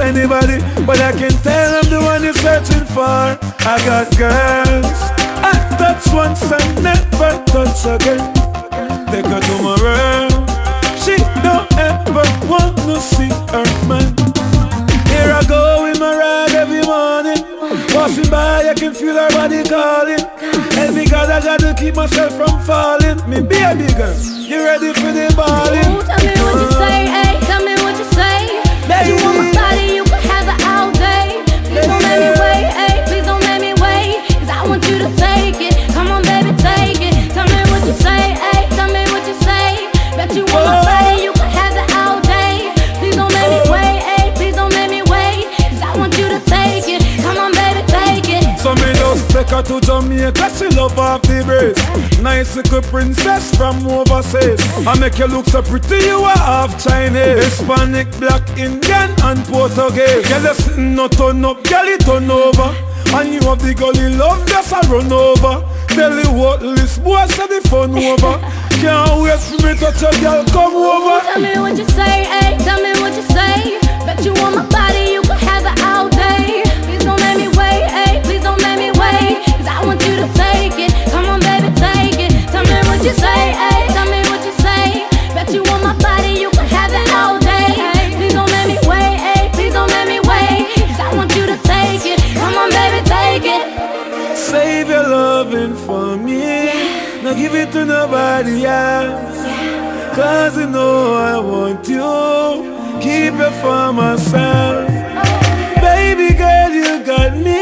anybody, but I can tell I'm the one you're searching for. I got girls I touch once and never touch again. Take her to my room, she don't ever want to see her man. Here I go in my ride every morning, passing by I can feel her body calling. And because I got to keep myself from falling. Me baby girl, you ready for the balling? Ooh, tell me what you say, ayy, tell me what you say. Bet you want my body, you can have it all day. Please don't let me wait, ayy, please don't let me wait. Cause I want you to take it, come on baby, take it. Tell me what you say, ayy, tell me what you say. Bet you want my body, you can have it all day. Please don't let me wait, ayy, please don't let me wait. Cause I want you to take it, come on baby, take it. So me just take her to Jamaica, she love off the brace. Nice little princess from overseas. I make you look so pretty, you are half Chinese, Hispanic, black, Indian and Portuguese. Girl, you sitting no turn up, girl, you turn over. And you have the gully love, just a run over. Tell you what, this boy said the fun over. Can't wait for me to touch your girl, come over. Tell me what you say, ayy, tell me what you say. Bet you want my body, you can have it all day. Please don't let me wait, ayy, please don't let me wait. Cause I want you to take it, come on baby, take it. Tell me what you say, ayy, tell me what you say. Bet you want my body, you can have it all day. Please don't let me wait, ayy, please don't let me wait. Cause I want you to take it, come on baby, take it. Save your loving for me, now give it to nobody else. Cause you know I want you, keep it for myself. Baby girl, you got me